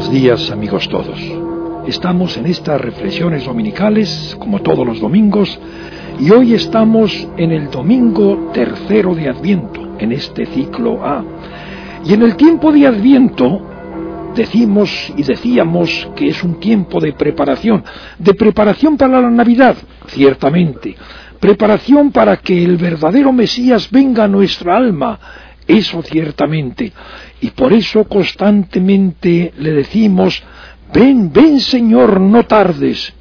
Buenos días, amigos todos. Estamos en estas reflexiones dominicales, como todos los domingos, y hoy estamos en el domingo tercero de Adviento, en este ciclo A. Y en el tiempo de Adviento decimos y decíamos que es un tiempo de preparación para la Navidad, ciertamente, preparación para que el verdadero Mesías venga a nuestra alma, eso ciertamente, y por eso constantemente le decimos: ven, ven Señor, no tardes.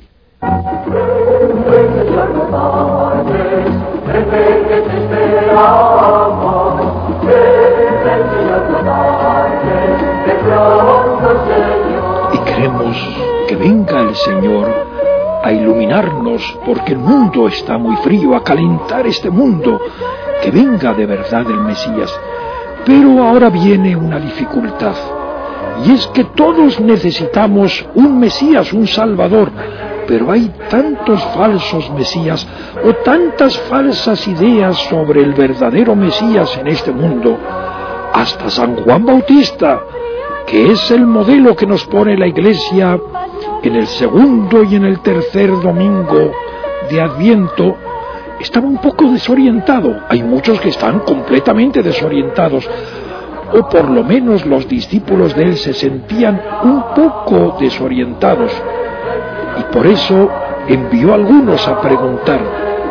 Y queremos que venga el Señor a iluminarnos, porque el mundo está muy frío, a calentar este mundo, que venga de verdad el Mesías. Pero ahora viene una dificultad, y es que todos necesitamos un Mesías, un Salvador, pero hay tantos falsos Mesías o tantas falsas ideas sobre el verdadero Mesías en este mundo, hasta San Juan Bautista, que es el modelo que nos pone la Iglesia en el segundo y en el tercer domingo de Adviento, estaba un poco desorientado. Hay muchos que están completamente desorientados, o por lo menos los discípulos de él se sentían un poco desorientados, y por eso envió a algunos a preguntar.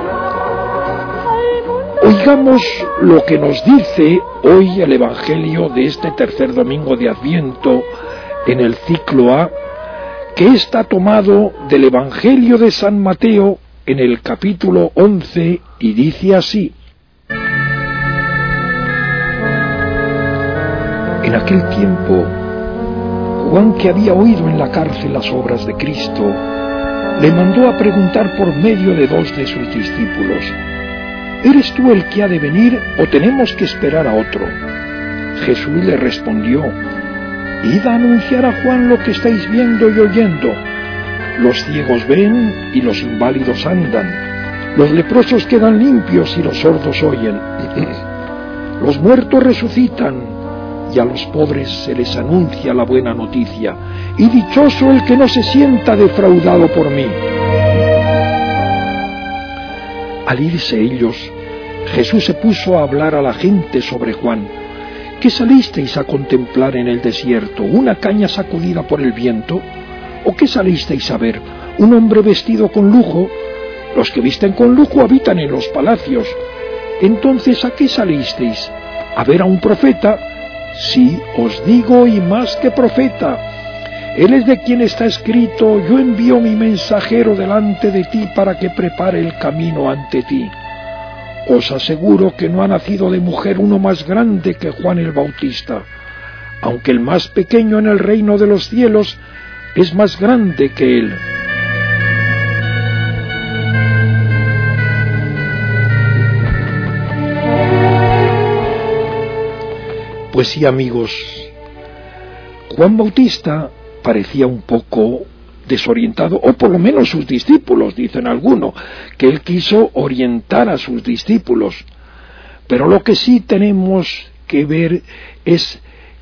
Oigamos lo que nos dice hoy el Evangelio de este tercer domingo de Adviento en el ciclo A, que está tomado del Evangelio de San Mateo en el capítulo 11, y dice así: En aquel tiempo, Juan, que había oído en la cárcel las obras de Cristo, le mandó a preguntar por medio de dos de sus discípulos: ¿Eres tú el que ha de venir o tenemos que esperar a otro? Jesús le respondió: Id a anunciar a Juan lo que estáis viendo y oyendo. Los ciegos ven y los inválidos andan, los leprosos quedan limpios y los sordos oyen, los muertos resucitan, y a los pobres se les anuncia la buena noticia, y dichoso el que no se sienta defraudado por mí. Al irse ellos, Jesús se puso a hablar a la gente sobre Juan. ¿Qué salisteis a contemplar en el desierto? ¿Una caña sacudida por el viento? ¿O qué salisteis a ver? ¿Un hombre vestido con lujo? Los que visten con lujo habitan en los palacios. Entonces, ¿a qué salisteis? ¿A ver a un profeta? Sí, os digo, y más que profeta. Él es de quien está escrito: yo envío mi mensajero delante de ti para que prepare el camino ante ti. Os aseguro que no ha nacido de mujer uno más grande que Juan el Bautista, aunque el más pequeño en el reino de los cielos es más grande que él. Pues sí, amigos, Juan Bautista parecía un poco desorientado, o por lo menos sus discípulos, dicen algunos, que él quiso orientar a sus discípulos. Pero lo que sí tenemos que ver es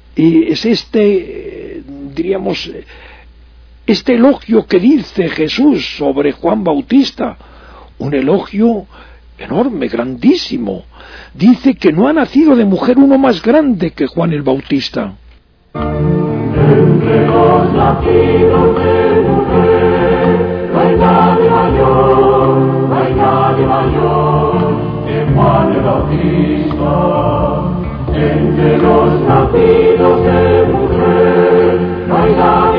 este elogio que dice Jesús sobre Juan Bautista, un elogio enorme, grandísimo. Dice que no ha nacido de mujer uno más grande que Juan el Bautista. Entre los nacidos de mujer, no hay nadie mayor que Juan el Bautista. Entre los nacidos de mujer, no hay nadie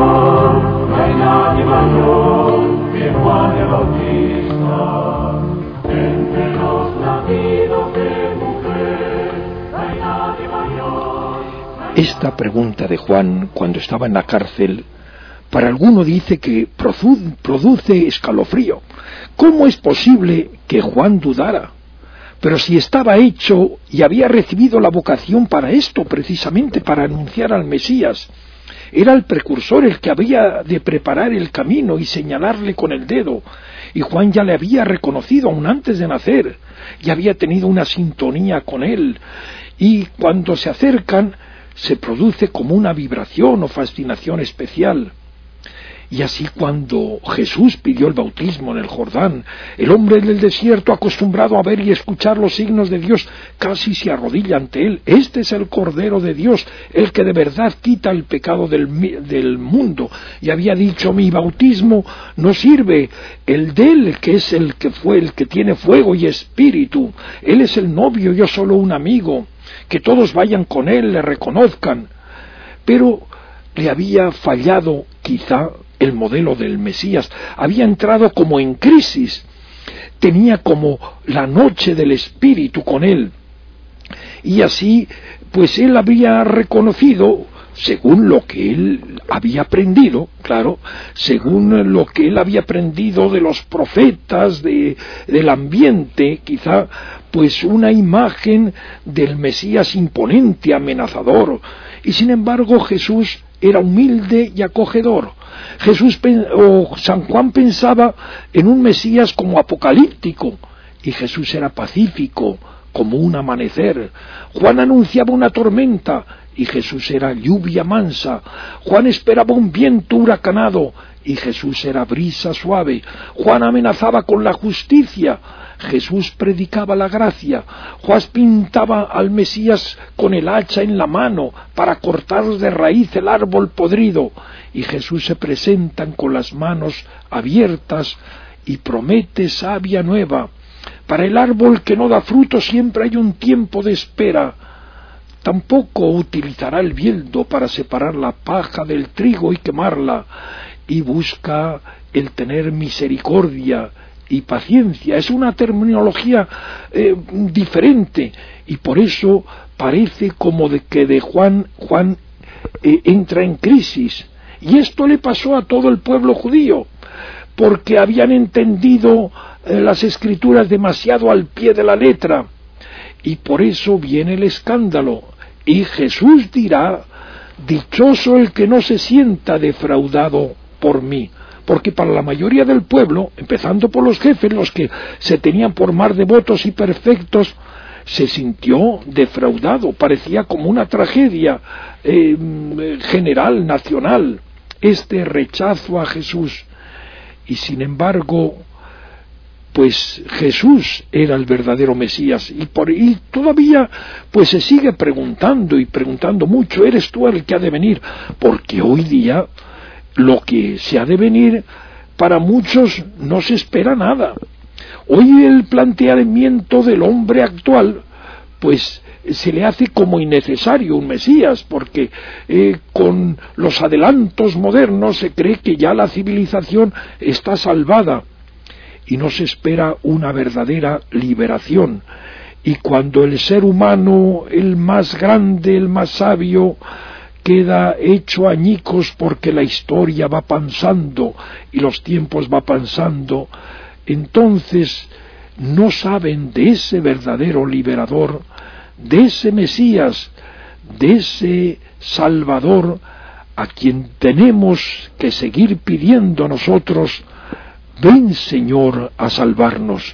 mayor que Juan el Bautista. Entre los nacidos de mujer, no hay nadie mayor. Esta pregunta de Juan, cuando estaba en la cárcel, para alguno dice que produce escalofrío. ¿Cómo es posible que Juan dudara? Pero si estaba hecho y había recibido la vocación para esto, precisamente para anunciar al Mesías. Era el precursor, el que había de preparar el camino y señalarle con el dedo. Y Juan ya le había reconocido aún antes de nacer, ya había tenido una sintonía con él. Y cuando se acercan, se produce como una vibración o fascinación especial. Y así cuando Jesús pidió el bautismo en el Jordán, el hombre del desierto, acostumbrado a ver y escuchar los signos de Dios, casi se arrodilla ante él. Este es el Cordero de Dios, el que de verdad quita el pecado del mundo. Y había dicho, mi bautismo no sirve, el de él, que es el que tiene fuego y espíritu. Él es el novio, yo solo un amigo. Que todos vayan con él, le reconozcan. Pero le había fallado quizá el modelo del Mesías, había entrado como en crisis, tenía como la noche del Espíritu con él, y así pues él había reconocido, según lo que él había aprendido, claro, según lo que él había aprendido de los profetas, del ambiente, quizá pues una imagen del Mesías imponente, amenazador, y sin embargo Jesús era humilde y acogedor. San Juan pensaba en un Mesías como apocalíptico, y Jesús era pacífico, como un amanecer. Juan anunciaba una tormenta, y Jesús era lluvia mansa. Juan esperaba un viento huracanado, y Jesús era brisa suave. Juan amenazaba con la justicia, Jesús predicaba la gracia. Juan pintaba al Mesías con el hacha en la mano para cortar de raíz el árbol podrido, y Jesús se presenta con las manos abiertas y promete savia nueva. Para el árbol que no da fruto siempre hay un tiempo de espera. Tampoco utilizará el viento para separar la paja del trigo y quemarla, y busca el tener misericordia y paciencia. Es una terminología diferente, y por eso parece como de que de Juan entra en crisis. Y esto le pasó a todo el pueblo judío, porque habían entendido las Escrituras demasiado al pie de la letra, y por eso viene el escándalo. Y Jesús dirá, dichoso el que no se sienta defraudado por mí. Porque para la mayoría del pueblo, empezando por los jefes, los que se tenían por más devotos y perfectos, se sintió defraudado, parecía como una tragedia general, nacional, este rechazo a Jesús. Y sin embargo, pues Jesús era el verdadero Mesías, y todavía pues se sigue preguntando y preguntando mucho, ¿eres tú el que ha de venir? Porque hoy día lo que se ha de venir para muchos no se espera nada. Hoy el planteamiento del hombre actual pues se le hace como innecesario un Mesías, porque con los adelantos modernos se cree que ya la civilización está salvada, y no se espera una verdadera liberación. Y cuando el ser humano, el más grande, el más sabio, queda hecho añicos porque la historia va pasando y los tiempos va pasando, entonces no saben de ese verdadero liberador, de ese Mesías, de ese Salvador, a quien tenemos que seguir pidiendo nosotros: ven, Señor, a salvarnos.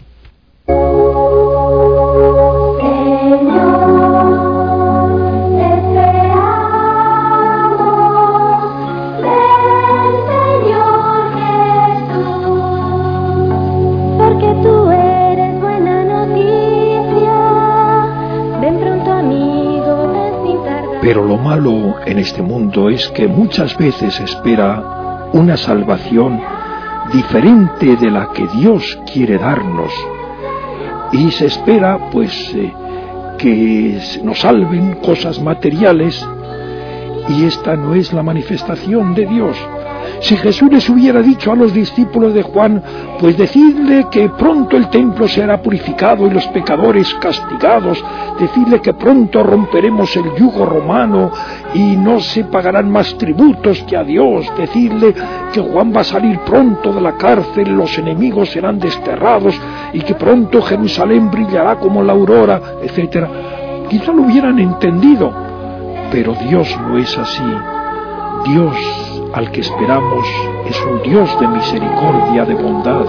Pero lo malo en este mundo es que muchas veces se espera una salvación diferente de la que Dios quiere darnos, y se espera pues que nos salven cosas materiales, y esta no es la manifestación de Dios. Si Jesús les hubiera dicho a los discípulos de Juan, pues decidle que pronto el templo será purificado y los pecadores castigados, decidle que pronto romperemos el yugo romano y no se pagarán más tributos que a Dios, decidle que Juan va a salir pronto de la cárcel, los enemigos serán desterrados y que pronto Jerusalén brillará como la aurora, etc. Quizá lo hubieran entendido, pero Dios no es así. Dios al que esperamos es un Dios de misericordia, de bondad.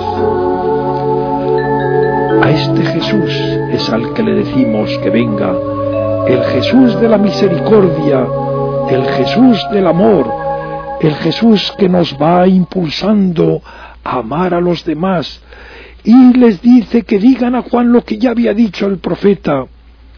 A este Jesús es al que le decimos que venga, el Jesús de la misericordia, el Jesús del amor, el Jesús que nos va impulsando a amar a los demás, y les dice que digan a Juan lo que ya había dicho el profeta,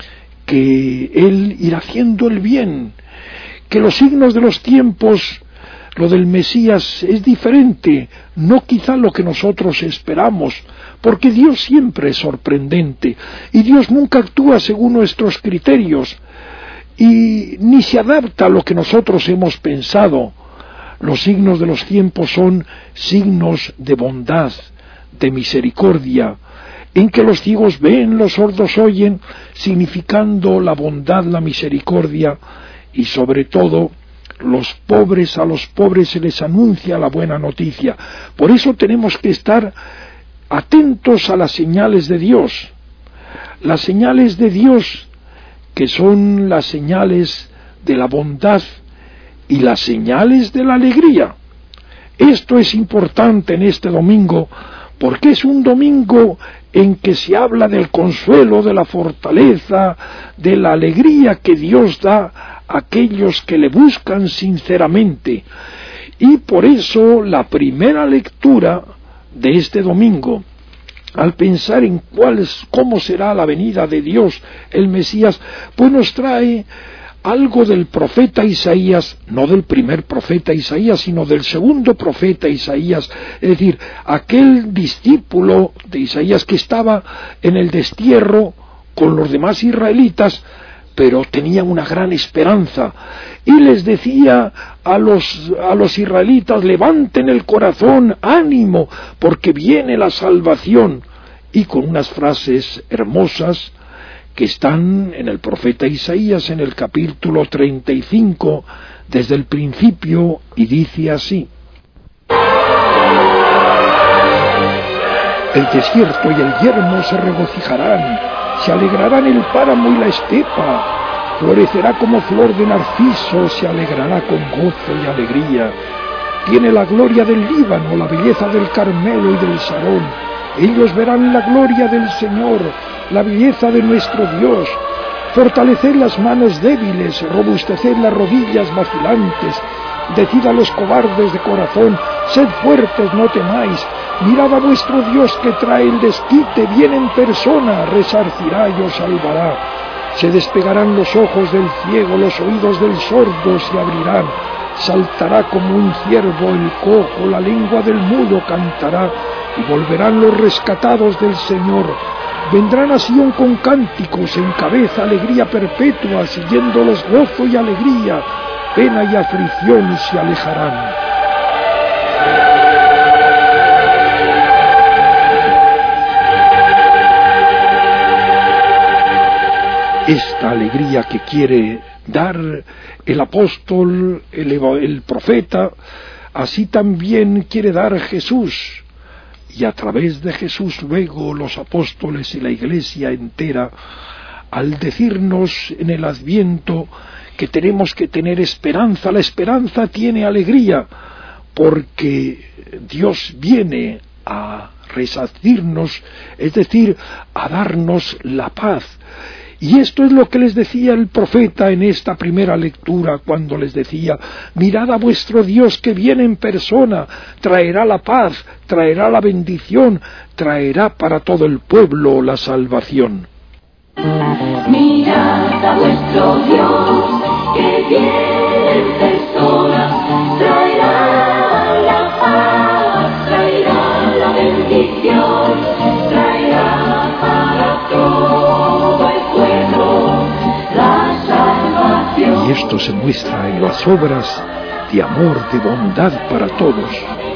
que él irá haciendo el bien, que los signos de los tiempos, lo del Mesías es diferente, no quizá lo que nosotros esperamos, porque Dios siempre es sorprendente, y Dios nunca actúa según nuestros criterios, y ni se adapta a lo que nosotros hemos pensado. Los signos de los tiempos son signos de bondad, de misericordia, en que los ciegos ven, los sordos oyen, significando la bondad, la misericordia, y sobre todo a los pobres se les anuncia la buena noticia. Por eso tenemos que estar atentos a las señales de Dios. Las señales de Dios, que son las señales de la bondad y las señales de la alegría. Esto es importante en este domingo, porque es un domingo en que se habla del consuelo, de la fortaleza, de la alegría que Dios da a aquellos que le buscan sinceramente. Y por eso la primera lectura de este domingo, al pensar en cómo será la venida de Dios, el Mesías, pues nos trae algo del profeta Isaías, no del primer profeta Isaías, sino del segundo profeta Isaías, es decir, aquel discípulo de Isaías que estaba en el destierro con los demás israelitas, pero tenía una gran esperanza, y les decía a los israelitas: levanten el corazón, ánimo, porque viene la salvación, y con unas frases hermosas que están en el profeta Isaías, en el capítulo 35, desde el principio, y dice así: el desierto y el yermo se regocijarán, se alegrarán el páramo y la estepa, florecerá como flor de narciso, se alegrará con gozo y alegría. Tiene la gloria del Líbano, la belleza del Carmelo y del Sarón. Ellos verán la gloria del Señor, la belleza de nuestro Dios. Fortaleced las manos débiles, robusteced las rodillas vacilantes. Decid a los cobardes de corazón: sed fuertes, no temáis. Mirad a vuestro Dios que trae el desquite, viene en persona, resarcirá y os salvará. Se despegarán los ojos del ciego, los oídos del sordo se abrirán. Saltará como un ciervo el cojo, la lengua del mudo cantará, y volverán los rescatados del Señor. Vendrán a Sión con cánticos, en cabeza alegría perpetua, siguiéndolos gozo y alegría, pena y aflicción se alejarán. Esta alegría que quiere dar el apóstol, el profeta, así también quiere dar Jesús, y a través de Jesús luego los apóstoles y la Iglesia entera, al decirnos en el Adviento que tenemos que tener esperanza. La esperanza tiene alegría, porque Dios viene a resarcirnos, es decir, a darnos la paz. Y esto es lo que les decía el profeta en esta primera lectura, cuando les decía: mirad a vuestro Dios que viene en persona, traerá la paz, traerá la bendición, traerá para todo el pueblo la salvación. Mirad a vuestro Dios que viene en persona, traerá la paz, traerá la bendición, traerá para todo el pueblo la salvación. Y esto se muestra en las obras de amor, de bondad para todos.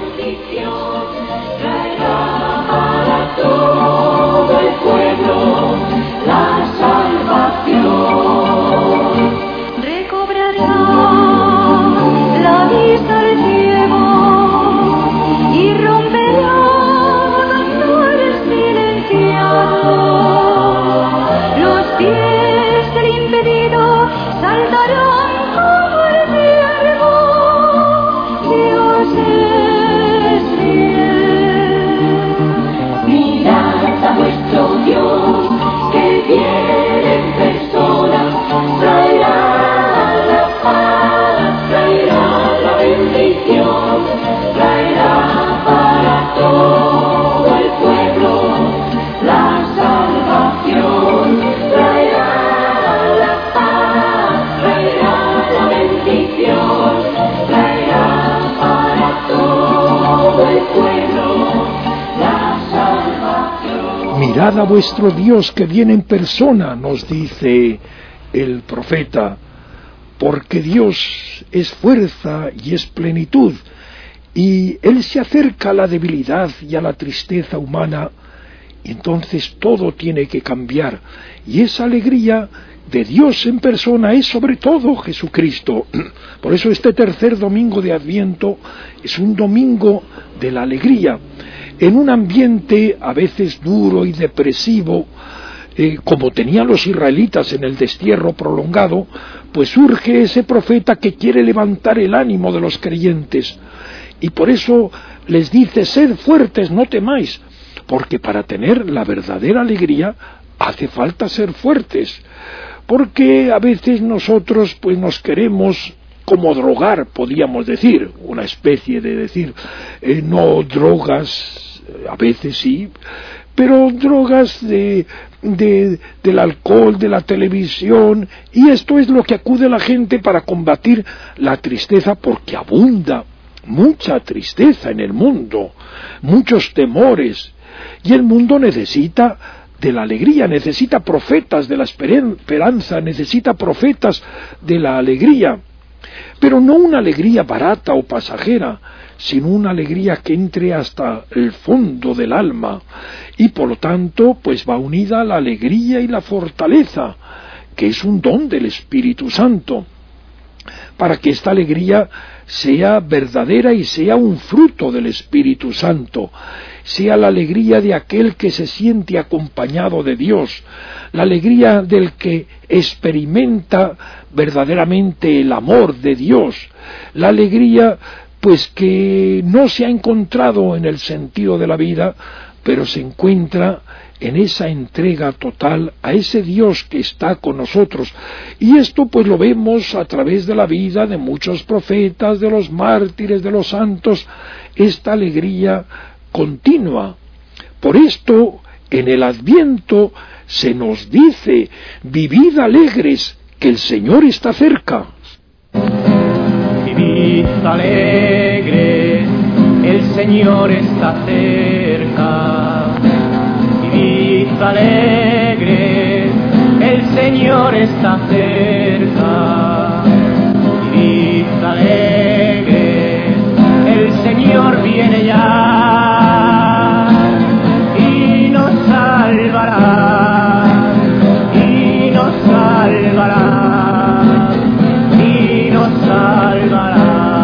Traerá para todo el pueblo la salvación. Recobrará la vista el ciego y romperá los dolores silenciados. Los pies del impedido saltarán como el ciervo. Dios es fiel. Mirad a vuestro Dios que viene en persona, traerá la paz. mirad a vuestro Dios que viene en persona, nos dice el profeta, porque Dios es fuerza y es plenitud, y Él se acerca a la debilidad y a la tristeza humana, y entonces todo tiene que cambiar, y esa alegría de Dios en persona es sobre todo Jesucristo. Por eso este tercer domingo de Adviento es un domingo de la alegría, en un ambiente a veces duro y depresivo, como tenían los israelitas en el destierro prolongado, pues surge ese profeta que quiere levantar el ánimo de los creyentes, y por eso les dice: sed fuertes, no temáis, porque para tener la verdadera alegría hace falta ser fuertes, porque a veces nosotros pues nos queremos como drogar, podríamos decir, una especie de decir, no drogas, a veces sí, pero drogas del alcohol, de la televisión, y esto es lo que acude la gente para combatir la tristeza, porque abunda mucha tristeza en el mundo, muchos temores, y el mundo necesita de la alegría, necesita profetas de la esperanza, necesita profetas de la alegría, pero no una alegría barata o pasajera, sino una alegría que entre hasta el fondo del alma, y por lo tanto pues va unida a la alegría y la fortaleza, que es un don del Espíritu Santo, para que esta alegría sea verdadera y sea un fruto del Espíritu Santo, sea la alegría de aquel que se siente acompañado de Dios, la alegría del que experimenta verdaderamente el amor de Dios, la alegría pues que no se ha encontrado en el sentido de la vida, pero se encuentra en esa entrega total a ese Dios que está con nosotros. Y esto pues lo vemos a través de la vida de muchos profetas, de los mártires, de los santos, esta alegría continua. Por esto, en el Adviento se nos dice: vivid alegres, que el Señor está cerca. Vivid alegres, el Señor está cerca. Vivid alegres, el Señor está cerca. Vivid alegres, el Señor viene ya y nos salvará, y nos salvará, y nos salvará.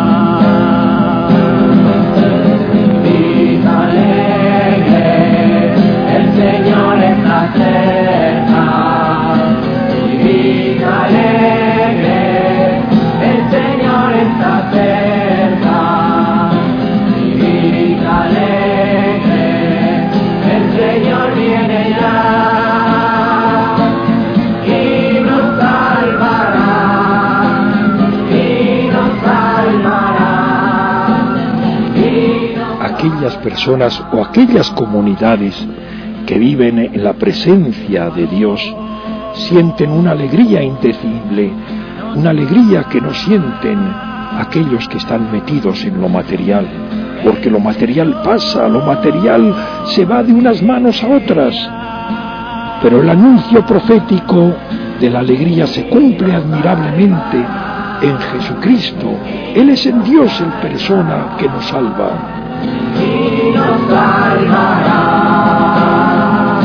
Vivid alegres, el Señor está cerca. Vivid alegres, el Señor está cerca. Vivid alegres, el Señor viene ya y nos salvará, y nos salvará, y nos... Aquellas personas o aquellas comunidades que viven en la presencia de Dios sienten una alegría indecible, una alegría que no sienten aquellos que están metidos en lo material, porque lo material pasa, lo material se va de unas manos a otras, pero el anuncio profético de la alegría se cumple admirablemente en Jesucristo. Él es en Dios en persona que nos salva. y nos salvará.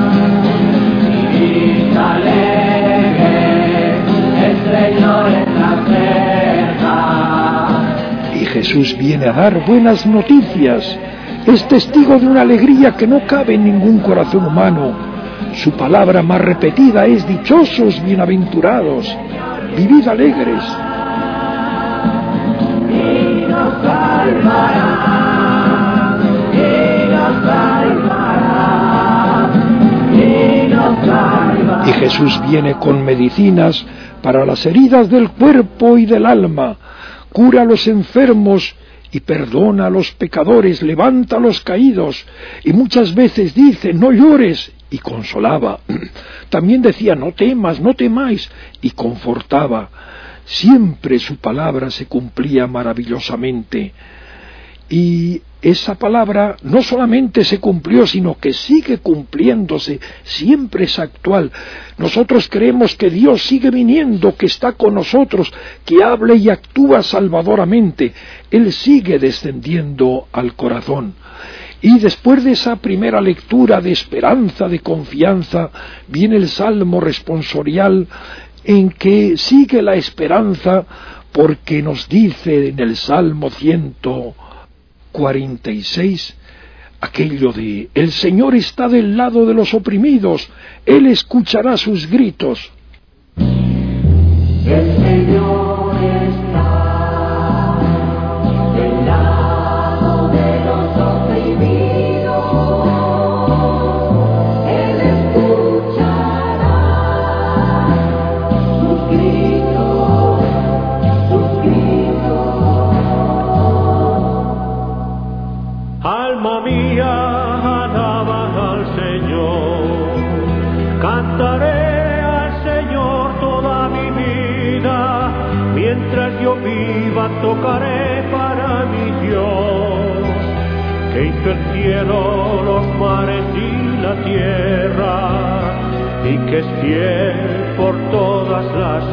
Vivid alegre, el Señor está cerca. Y Jesús viene a dar buenas noticias. Es testigo de una alegría que no cabe en ningún corazón humano. Su palabra más repetida es: dichosos, bienaventurados, vivid alegres. Y nos salvará, y nos salvará, y nos salvará. Y Jesús viene con medicinas para las heridas del cuerpo y del alma, cura a los enfermos y perdona a los pecadores, levanta a los caídos, y muchas veces dice: no llores, y consolaba. También decía: no temas, no temáis, y confortaba. Siempre su palabra se cumplía maravillosamente. Y esa palabra no solamente se cumplió, sino que sigue cumpliéndose, siempre es actual. Nosotros creemos que Dios sigue viniendo, que está con nosotros, que habla y actúa salvadoramente. Él sigue descendiendo al corazón. Y después de esa primera lectura de esperanza, de confianza, viene el Salmo responsorial en que sigue la esperanza, porque nos dice en el Salmo 146 aquello de: el Señor está del lado de los oprimidos, Él escuchará sus gritos. El Señor está del lado de los oprimidos, Él escuchará sus gritos, sus gritos. Alma mía, alaba al Señor, cantaré al Señor toda mi vida, mientras yo viva tocaré para mi Dios, que hizo el cielo, los mares y la tierra, y que es fiel por todas las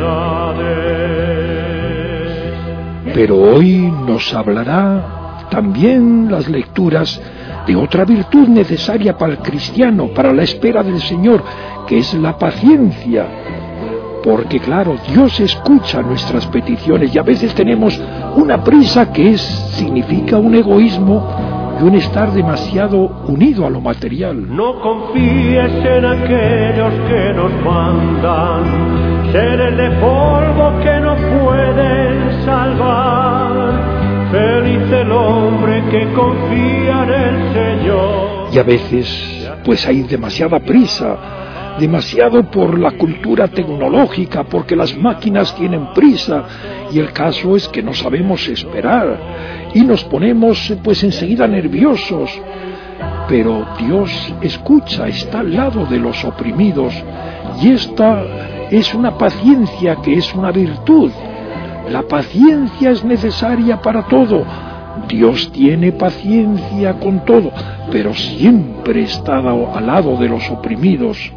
edades. Pero hoy nos hablará también las lecturas de otra virtud necesaria para el cristiano, para la espera del Señor, que es la paciencia. Porque claro, Dios escucha nuestras peticiones y a veces tenemos una prisa que significa un egoísmo y un estar demasiado unido a lo material. No confíes en aquellos que nos mandan, seres de polvo que no pueden salvar. Feliz el hombre que confía en el Señor. Y a veces pues hay demasiada prisa, demasiado por la cultura tecnológica, porque las máquinas tienen prisa, y el caso es que no sabemos esperar y nos ponemos pues enseguida nerviosos. Pero Dios escucha, está al lado de los oprimidos, y esta es una paciencia que es una virtud. La paciencia es necesaria para todo. Dios tiene paciencia con todo, pero siempre está al lado de los oprimidos.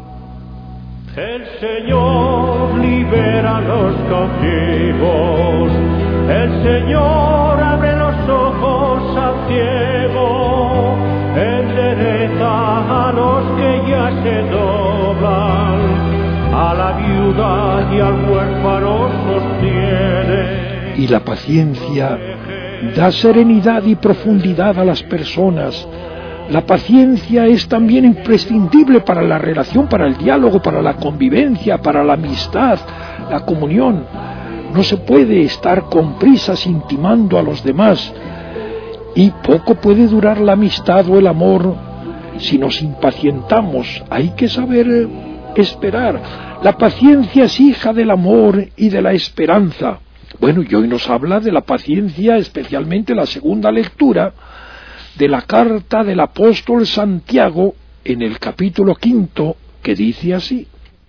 El Señor libera a los cautivos, el Señor abre los ojos al ciego, endereza a los que ya se doblan, a la viuda y al huérfano sostiene. Y la paciencia da serenidad y profundidad a las personas. La paciencia es también imprescindible para la relación, para el diálogo, para la convivencia, para la amistad, la comunión. No se puede estar con prisas intimando a los demás, y poco puede durar la amistad o el amor si nos impacientamos. Hay que saber esperar. La paciencia es hija del amor y de la esperanza. Bueno, y hoy nos habla de la paciencia, especialmente la segunda lectura de la carta del apóstol Santiago en el capítulo 5, que dice así: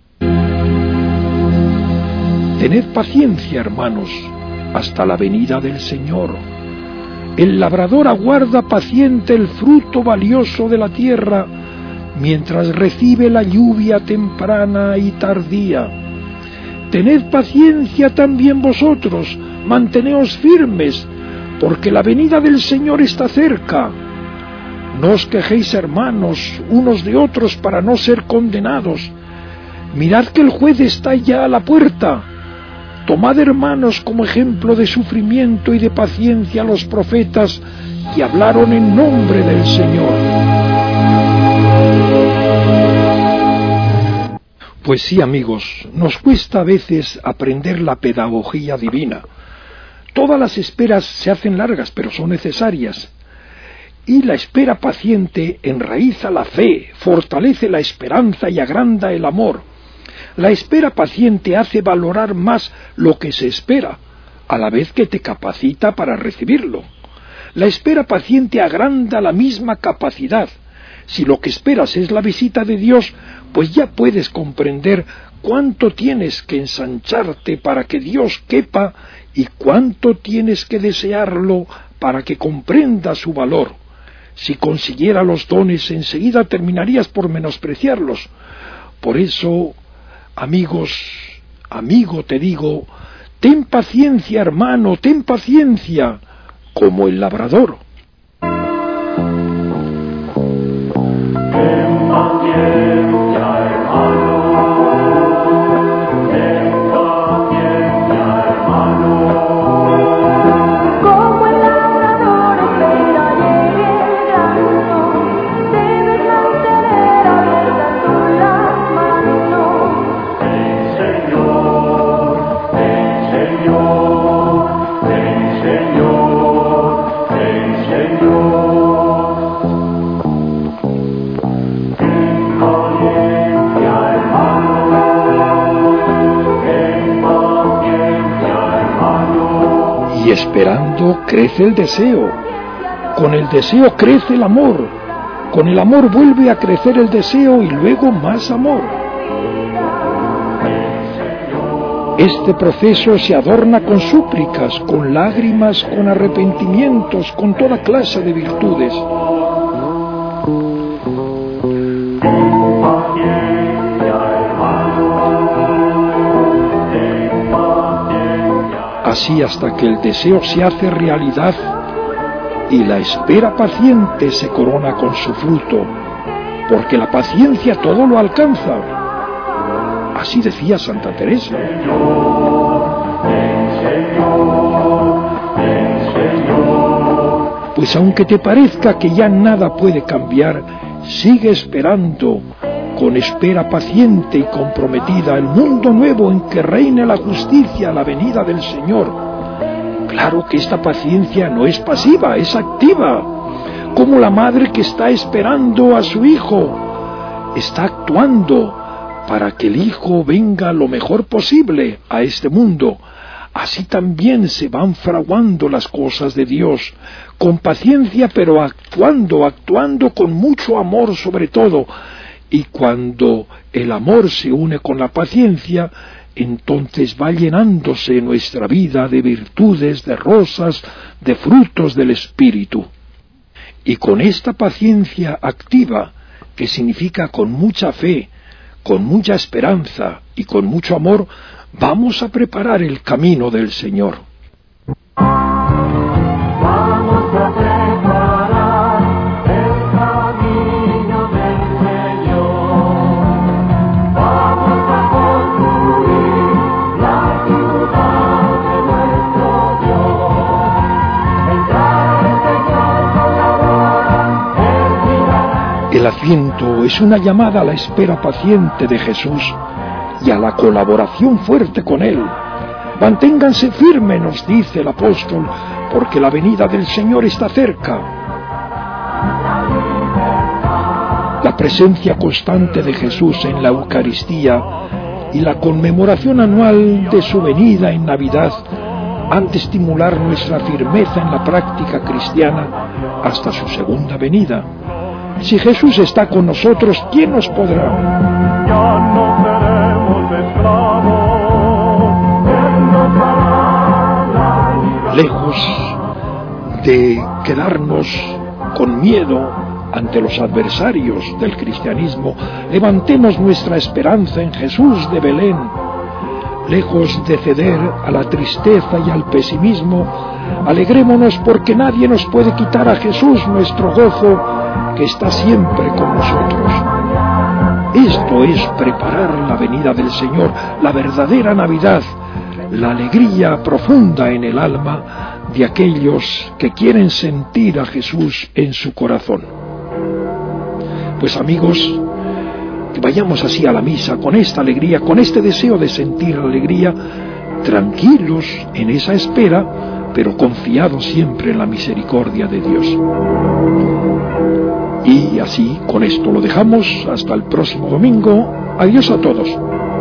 Tened paciencia, hermanos, hasta la venida del Señor. El labrador aguarda paciente el fruto valioso de la tierra, mientras recibe la lluvia temprana y tardía. Tened paciencia también vosotros, manteneos firmes, porque la venida del Señor está cerca. No os quejéis, hermanos, unos de otros para no ser condenados. Mirad que el juez está ya a la puerta. Tomad, hermanos, como ejemplo de sufrimiento y de paciencia a los profetas que hablaron en nombre del Señor. Pues sí, amigos, nos cuesta a veces aprender la pedagogía divina. Todas las esperas se hacen largas, pero son necesarias. Y la espera paciente enraiza la fe, fortalece la esperanza y agranda el amor. La espera paciente hace valorar más lo que se espera, a la vez que te capacita para recibirlo. La espera paciente agranda la misma capacidad. Si lo que esperas es la visita de Dios, pues ya puedes comprender cuánto tienes que ensancharte para que Dios quepa y cuánto tienes que desearlo para que comprendas su valor. Si consiguiera los dones, enseguida terminarías por menospreciarlos. Por eso, amigo, te digo, ten paciencia, hermano, ten paciencia, como el labrador. Y esperando crece el deseo, con el deseo crece el amor, con el amor vuelve a crecer el deseo y luego más amor. Este proceso se adorna con súplicas, con lágrimas, con arrepentimientos, con toda clase de virtudes. Así hasta que el deseo se hace realidad y la espera paciente se corona con su fruto, porque la paciencia todo lo alcanza. Así decía Santa Teresa. Pues aunque te parezca que ya nada puede cambiar, sigue esperando con espera paciente y comprometida el mundo nuevo en que reine la justicia, la venida del Señor. Claro que esta paciencia no es pasiva, es activa, como la madre que está esperando a su hijo, está actuando para que el hijo venga lo mejor posible a este mundo. Así también se van fraguando las cosas de Dios, con paciencia, pero actuando con mucho amor sobre todo. Y cuando el amor se une con la paciencia, entonces va llenándose nuestra vida de virtudes, de rosas, de frutos del Espíritu. Y con esta paciencia activa, que significa con mucha fe, con mucha esperanza y con mucho amor, vamos a preparar el camino del Señor. Vamos a preparar el camino del Señor. Vamos a construir la ciudad de nuestro Dios. Entrar el Señor con la hora, Él mirará. El Adviento es una llamada a la espera paciente de Jesús y a la colaboración fuerte con Él. Manténganse firmes, nos dice el apóstol, porque la venida del Señor está cerca. La presencia constante de Jesús en la Eucaristía y la conmemoración anual de su venida en Navidad han de estimular nuestra firmeza en la práctica cristiana hasta su segunda venida. Si Jesús está con nosotros, ¿quién nos podrá? Ya no seremos esclavos, Él nos dará la libertad. Lejos de quedarnos con miedo ante los adversarios del cristianismo, levantemos nuestra esperanza en Jesús de Belén. Lejos de ceder a la tristeza y al pesimismo, alegrémonos porque nadie nos puede quitar a Jesús nuestro gozo, que está siempre con nosotros. Esto es preparar la venida del Señor, la verdadera Navidad, la alegría profunda en el alma de aquellos que quieren sentir a Jesús en su corazón. Pues amigos, que vayamos así a la misa con esta alegría, con este deseo de sentir alegría, tranquilos en esa espera, pero confiados siempre en la misericordia de Dios. Y así, con esto lo dejamos. Hasta el próximo domingo. Adiós a todos.